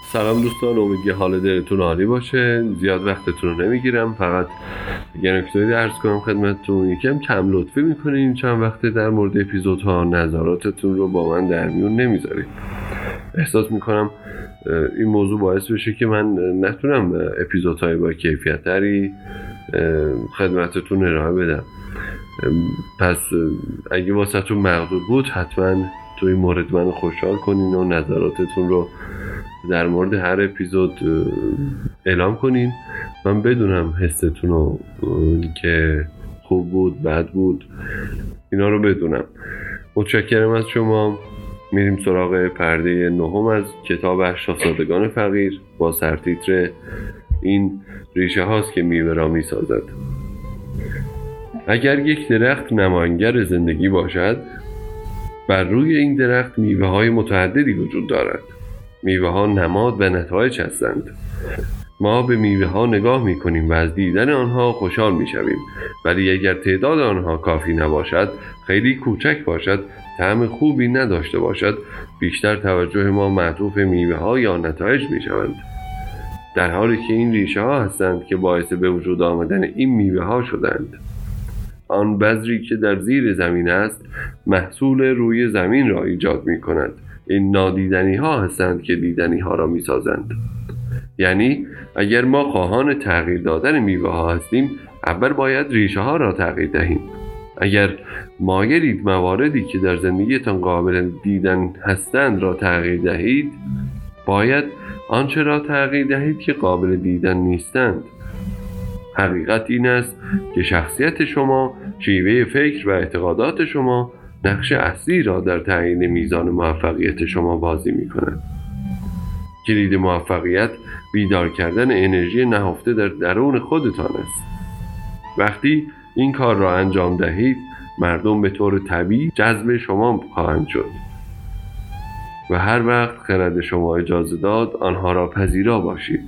سلام دوستان، امیدوارم حال دلتون عالی باشه. زیاد وقتتون رو نمیگیرم، فقط یه نکته عرض کنم خدمتتون. یکم کم لطفی میکنین چند وقته در مورد اپیزودها نظراتتون رو با من در میون نمیذارید. احساس میکنم این موضوع باعث بشه که من نتونم اپیزودهای با کیفیت تری خدمتتون ارائه بدم. پس اگه واسهتون مقدور بود حتما توی این مورد من خوشحال کنین و نظراتتون رو در مورد هر اپیزود اعلام کنین. من بدونم حستون رو که خوب بود بد بود اینا رو بدونم. متشکرم از شما. میریم سراغ پرده نهم از کتاب 80 سادگان فقیر با سرتیتر این ریشه هاست که میوه را میسازد. اگر یک درخت نماینگر زندگی باشد، بر روی این درخت میوه های متعددی وجود دارد. میوه ها نماد و نتایج هستند. ما به میوه ها نگاه می کنیم و از دیدن آنها خوشحال می شویم، ولی اگر تعداد آنها کافی نباشد، خیلی کوچک باشد، طعم خوبی نداشته باشد، بیشتر توجه ما معطوف میوه ها یا نتایج می شوند، در حالی که این ریشه ها هستند که باعث به وجود آمدن این میوه ها شدند. آن بذری که در زیر زمین است محصول روی زمین را ایجاد می کند. این نادیدنی ها هستند که دیدنی ها را می سازند. یعنی اگر ما خواهان تغییر دادن میوه ها هستیم، اول باید ریشه ها را تغییر دهیم. اگر مایلید مواردی که در زندگیتان قابل دیدن هستند را تغییر دهید، باید آنچه را تغییر دهید که قابل دیدن نیستند. حقیقت این است که شخصیت شما، شیوه فکر و اعتقادات شما نقش اصلی را در تعیین میزان موفقیت شما بازی می کند. کلید موفقیت بیدار کردن انرژی نهفته در درون خودتان است. وقتی این کار را انجام دهید، مردم به طور طبیعی جذب شما خواهند شد و هر وقت خرد شما اجازه داد آنها را پذیرا باشید.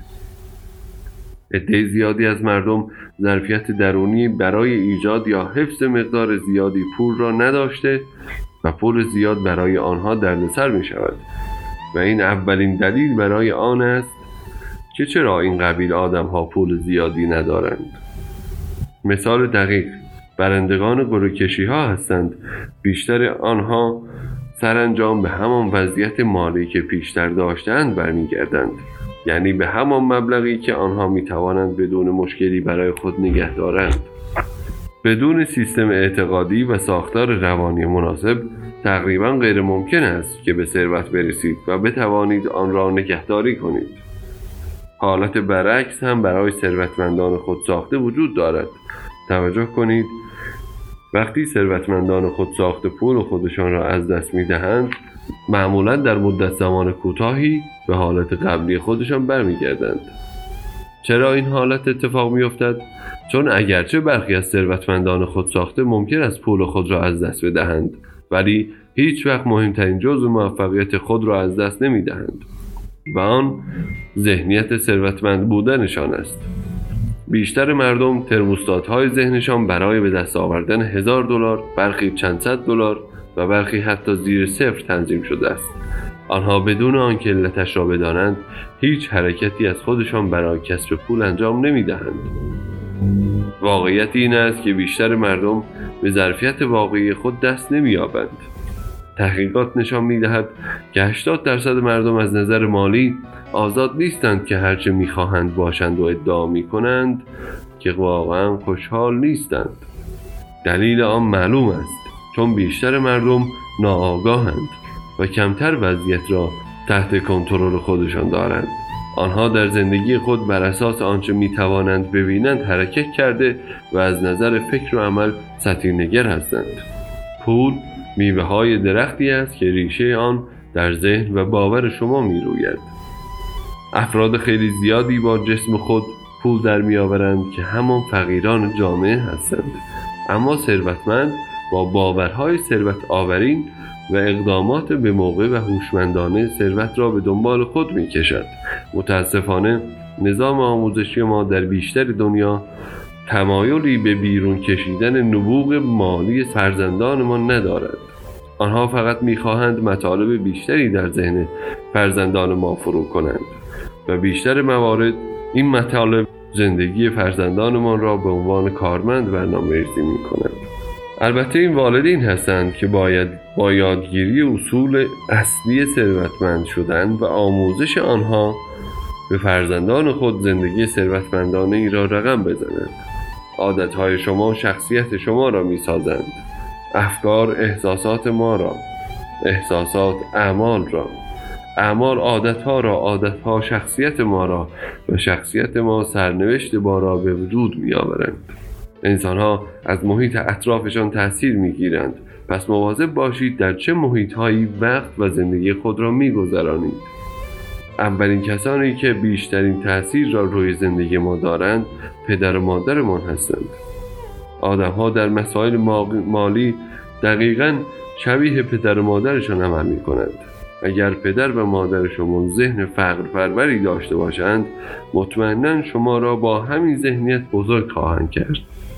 عده زیادی از مردم ظرفیت درونی برای ایجاد یا حفظ مقدار زیادی پول را نداشته و پول زیاد برای آنها دردسر می شود و این اولین دلیل برای آن است که چرا این قبیل آدم ها پول زیادی ندارند. مثال دقیق برندگان گروه‌کشی ها هستند. بیشتر آنها سرانجام به همان وضعیت مالی که پیشتر داشتند برمیگردند، یعنی به همان مبلغی که آنها می توانند بدون مشکلی برای خود نگه دارند. بدون سیستم اعتقادی و ساختار روانی مناسب تقریبا غیر ممکن است که به ثروت برسید و بتوانید آن را نگهداری کنید. حالت برعکس هم برای ثروتمندان خود ساخته وجود دارد. توجه کنید، وقتی ثروتمندان خود ساخته پول خودشان را از دست می دهند، معمولا در مدت زمان کوتاهی به حالت قبلی خودشان برمیگردند. چرا این حالت اتفاق می افتد؟ چون اگرچه برخی از ثروتمندان خود ساخته ممکن است پول خود را از دست بدهند، ولی هیچ وقت مهمترین جزء موفقیت خود را از دست نمی دهند و آن ذهنیت ثروتمند بودنشان است. بیشتر مردم ترموستات‌های ذهنشان برای به دست آوردن $1000، برخی چند صد دلار و برخی حتی زیر صفر تنظیم شده است. آنها بدون آنکه علتش را بدانند هیچ حرکتی از خودشان برای کسب پول انجام نمی‌دهند. واقعیت این است که بیشتر مردم به ظرفیت واقعی خود دست نمی‌یابند. تحقیقات نشان می‌دهد که 80% مردم از نظر مالی آزاد نیستند که هرچه می‌خواهند باشند و ادعا می‌کنند که واقعاً خوشحال نیستند. دلیل آن معلوم است، چون بیشتر مردم ناآگاهند و کمتر وضعیت را تحت کنترل خودشان دارند. آنها در زندگی خود بر اساس آنچه می‌توانند ببینند حرکت کرده و از نظر فکر و عمل سطحی‌نگر هستند. پول میوه‌های درختی است که ریشه آن در ذهن و باور شما می‌روید. افراد خیلی زیادی با جسم خود پول در می‌آورند که همان فقیران جامعه هستند، اما ثروتمند با باورهای ثروت آورین و اقدامات به موقع و هوشمندانه ثروت را به دنبال خود می‌کشد. متاسفانه نظام آموزشی ما در بیشتر دنیا تمایلی به بیرون کشیدن نبوغ مالی فرزندانمان ندارد. آنها فقط می‌خواهند مطالب بیشتری در ذهن فرزندان ما فرو کنند و بیشتر موارد این مطالب زندگی فرزندانمان را به عنوان کارمند برنامه‌ریزی می‌کنند. البته این والدین هستند که باید با یادگیری اصول اصلی ثروتمند شدن و آموزش آنها به فرزندان خود زندگی ثروتمندانه ای را رقم بزنند. عادتهای شما شخصیت شما را می‌سازند. افکار احساسات ما را، احساسات اعمال را، اعمال عادتها را، عادتها شخصیت ما را و شخصیت ما سرنوشت ما را به وجود می‌آورند. انسان‌ها از محیط اطرافشان تأثیر می‌گیرند. پس مواظب باشید در چه محیط‌هایی وقت و زندگی خود را می‌گذرانید. اولین کسانی که بیشترین تأثیر را روی زندگی ما دارند پدر و مادرمان هستند. آدم‌ها در مسائل مالی دقیقاً شبیه پدر و مادرشان عمل می‌کنند. اگر پدر و مادر شما ذهن فقر پروری داشته باشند، مطمئناً شما را با همین ذهنیت بزرگ خواهند کرد،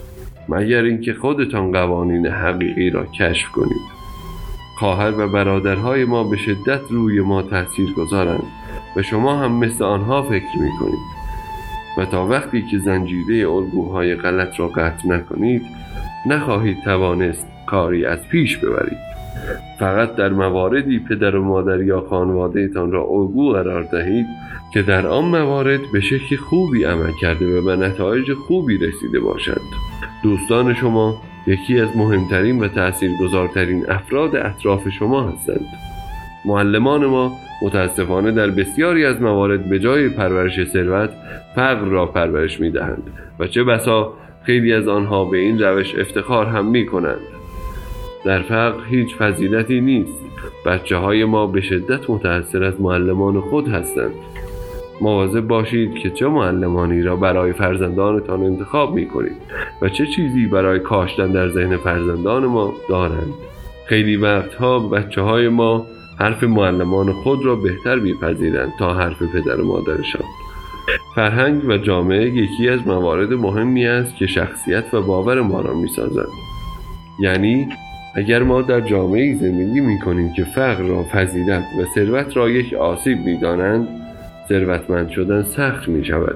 مگر اینکه خودتان قوانین حقیقی را کشف کنید. خواهر و برادرهای ما به شدت روی ما تأثیر گذارند و شما هم مثل آنها فکر می‌کنید و تا وقتی که زنجیره الگوهای غلط را قطع نکنید، نخواهید توانست کاری از پیش ببرید. فقط در مواردی پدر و مادر یا خانواده‌تان را الگو قرار دهید که در آن موارد به شکل خوبی عمل کرده و به نتایج خوبی رسیده باشند. دوستان شما یکی از مهمترین و تأثیرگذارترین افراد اطراف شما هستند. معلمان ما متاسفانه در بسیاری از موارد به جای پرورش ثروت، فقر را پرورش می‌دهند و چه بسا خیلی از آنها به این روش افتخار هم می‌کنند. در فقر هیچ فضیلتی نیست. بچه‌های ما به شدت متأثر از معلمان خود هستند. مواظب باشید که چه معلمانی را برای فرزندانتان انتخاب می‌کنید و چه چیزی برای کاشتن در ذهن فرزندان ما دارند. خیلی وقتها بچه‌های ما حرف معلمان خود را بهتر می‌پذیرند تا حرف پدر و مادرشان. فرهنگ و جامعه یکی از موارد مهمی است که شخصیت و باور ما را می‌سازند. یعنی اگر ما در جامعه‌ای زندگی می‌کنیم که فقر را فضیلت و ثروت را یک آسیب می‌دانند، ثروتمند شدن سخت می‌شود.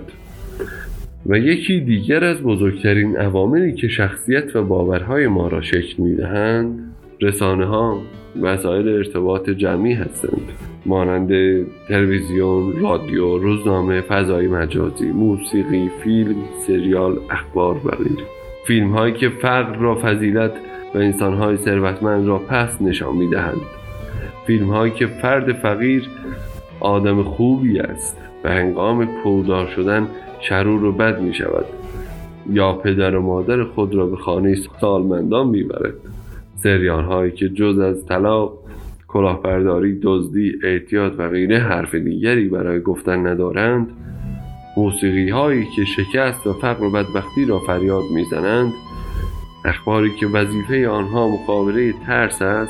و یکی دیگر از بزرگترین عواملی که شخصیت و باورهای ما را شکل می‌دهند، رسانه‌ها، وسایل ارتباط جمعی هستند، مانند تلویزیون، رادیو، روزنامه، فضای مجازی، موسیقی، فیلم، سریال، اخبار و غیره. فیلم‌هایی که فقر را فضیلت و انسان‌های ثروتمند را پست نشان می‌دهند. فیلم‌هایی که فرد فقیر آدم خوبی است و هنگام پولدار شدن شرور و بد می‌شود یا پدر و مادر خود را به خانه سالمندان می‌برد. سریال‌هایی که جز از طلاق، کلاهبرداری، دزدی، اعتیاد و غیره حرف دیگری برای گفتن ندارند. موسیقی‌هایی که شکست و فقر و بدبختی را فریاد می‌زنند. اخباری که وظیفه آنها مخابره ترس است.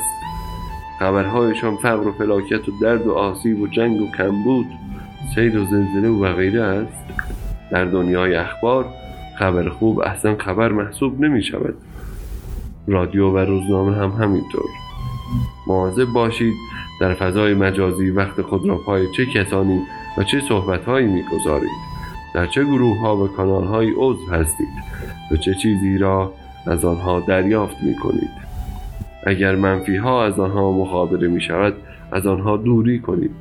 خبرهایشان فقر و فلاکت و درد و آسیب و جنگ و کمبود، سیل و زلزله و غیره است. در دنیای اخبار خبر خوب اصلا خبر محسوب نمی شود. رادیو و روزنامه هم همینطور. مواظب باشید در فضای مجازی وقت خود را پای چه کسانی و چه صحبتهایی می‌گذارید، در چه گروه‌ها و کانال‌هایی عضو هستید و چه چیزی را از آنها دریافت می‌کنید. اگر منفی‌ها از آنها مخابره می‌شود، از آنها دوری کنید.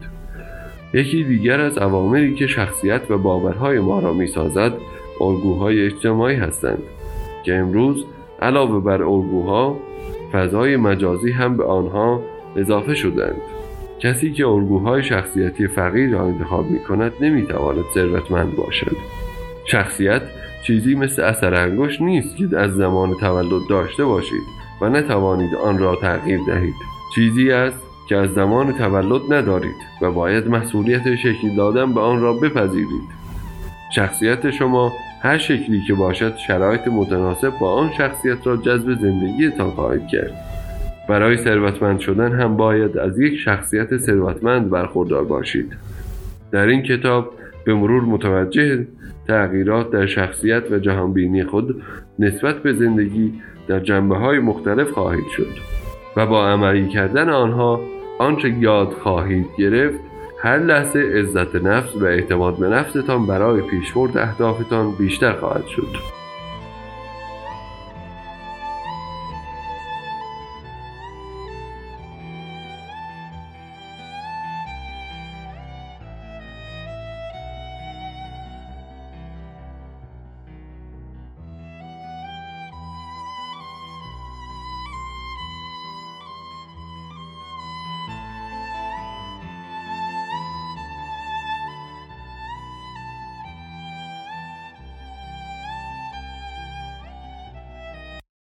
یکی دیگر از عواملی که شخصیت و باورهای ما را می‌سازد، الگوهای اجتماعی هستند که امروز علاوه بر الگوها، فضای مجازی هم به آنها اضافه شدند. کسی که الگوهای شخصیتی فقیر را انتخاب می‌کند نمی‌تواند ثروتمند باشد. شخصیت چیزی مثل اثر انگشت نیست که از زمان تولد داشته باشید و نتوانید آن را تغییر دهید. چیزی است که از زمان تولد ندارید و باید مسئولیت شکل دادن به آن را بپذیرید. شخصیت شما هر شکلی که باشد شرایط متناسب با آن شخصیت را جذب زندگیتان خواهید کرد. برای ثروتمند شدن هم باید از یک شخصیت ثروتمند برخوردار باشید. در این کتاب به مرور متوجه تغییرات در شخصیت و جهانبینی خود نسبت به زندگی در جنبه‌های مختلف خواهید شد. و با عملی کردن آنها آنچه یاد خواهید گرفت هر لحظه عزت نفس و اعتماد به نفستان برای پیشبرد اهدافتان بیشتر خواهد شد.